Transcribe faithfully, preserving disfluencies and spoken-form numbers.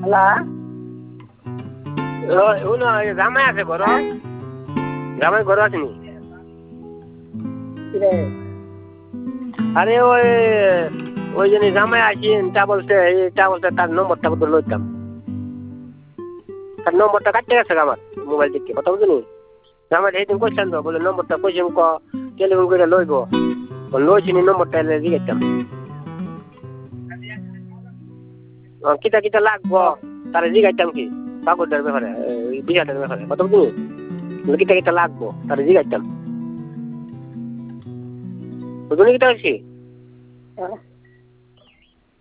hello শুনো জামাই আছে ঘর জামাই ঘর আসেনি আরে ওই ওই জন্য জামাই আসেন তা বলছে তা বলছে তার নম্বরটা বলতে লইতাম তার নম্বরটা কাটতে গেছে আমার মোবাইল থেকে কথা বুঝলি জামাই সেইদিন কইছেন তো বলে নম্বরটা কইছেন ক টেলিফোন করে লইব লইছিনি নম্বরটা এলে জিজ্ঞাসতাম কিতা কিতা লাগবো তারা জিজ্ঞাসতাম কি কাগজের ব্যাপারে বিঘাটার ব্যাপারে কথা বুঝলি কিতা কিতা লাগবো তারা জিজ্ঞাসতাম বুঝলি কিতা হয়েছি